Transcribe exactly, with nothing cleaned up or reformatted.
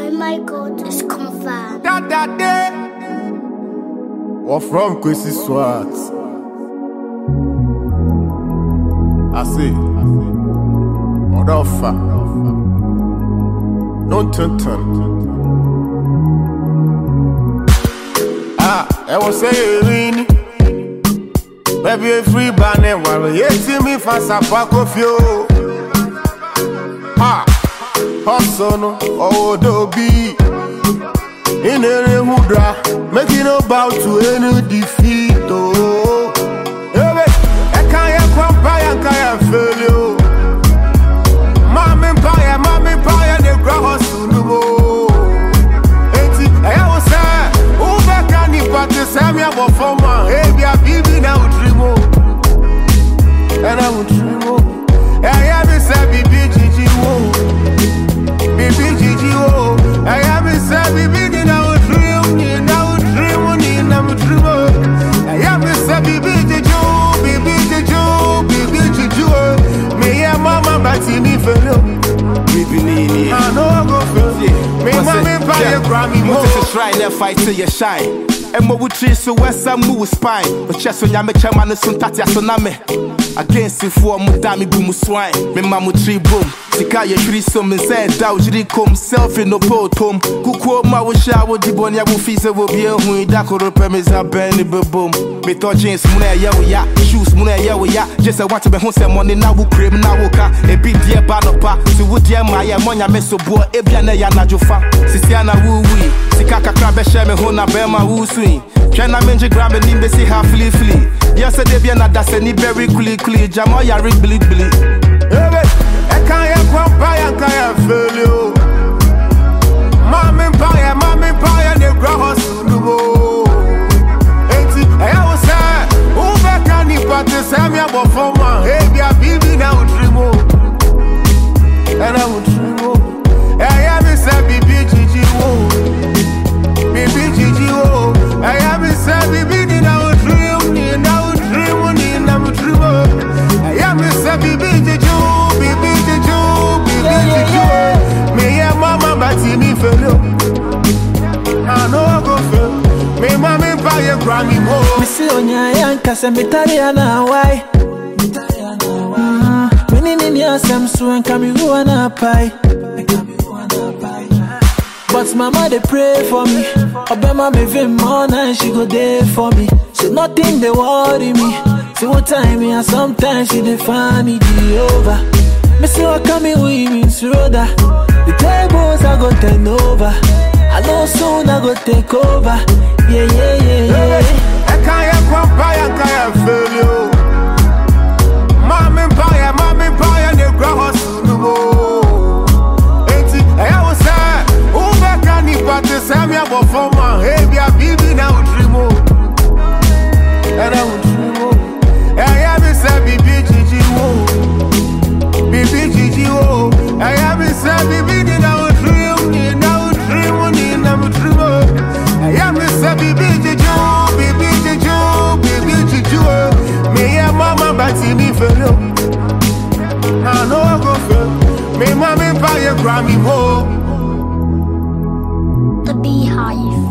Oh my God, it's confirmed. That that day. Or from Kwesi Swat. I see. Odofa. No turn turn. Ah, I was saying. Maybe a free banner while you see me fast a pack of you. Ha, Hudson, oh, Dobby. In a mudra, making about to any defeat. Oh, I can't come by and can't feel you. Mammy Pie, Mammy Pie, and the grass to know. I was saying, oh, back on the party, Samuel Bofoma, hey, be a baby now, dream. And I would dream. I have a sabi B G G O. B B G G O. I have a sabi B G G O. Now dream, now dream, I have a sabi B G G O. B B G G O. B B G G O. Me and mama, but in the fellow. I know I go for it. Me mama, buy a Grammy. What is a shrine and fight till you shine? And what would treat so west some move spine? But chess on Yamacha man is some tatia soname. Against the four Mudami boom swine. Me mamu tree boom. Sikaya tree some and said, Dowjiri come self in no pot home. Kuko ma will shower the bonia will feast will be a who dakoro premise a benny boom. Me thought James Muna ya, shoes Muna ya, just I want to be home some money now will cream now woka. A bit dear banopa, so would dear Maya Monia meso boy, Ebiana Yanajofa. Sisiana woo wee. Sikaka crab shame hona bema woo swing. Chana menji grab and nimbe see half flee flee. Yes, they be another send very quickly, quickly. Jamoya rig bleed bleed. I can't come by and can't feel you. Mammy Pie, Mammy Pie, and the grass to know. I was saying, who back on the party, Samuel Bofoma, hey, be a baby now, dream. And I would dream. I have a sabi B G G O. B B G G O. I have a sabi B G G O. Now dream, now dream. I am a sabi B G G O. B B G G O. B B G G O. Me and mama, but in the fellow. I know I go for me, mammy, buy a Grammy more. Me see on your yanka, and Italiana, why? Winning in your Samsung, come you on a pie. But mama, they pray for me. Obama, me vim more and she go there for me. So nothing they worry me. See what time me and sometimes she dey find me the over. Me see what coming with me Roda. The tables I go turn over. I know soon I go take over. Yeah, yeah, yeah, yeah. I can't come by and can't feel you. Mammy Pie, Mammy Pie, and the grass to know. I was saying, who back on the party, Samuel Bofoma, hey, be a baby now dream. And I would dream. I have a sabi B G G O. B B G G O. I have a sabi B G G O. Dream, now dream, now dream. I have a sabi B G G O. B B G G O. B B G G O. Me and mama, but in the fellow. I know I go for me, mammy, buy a Grammy more. The Beehive.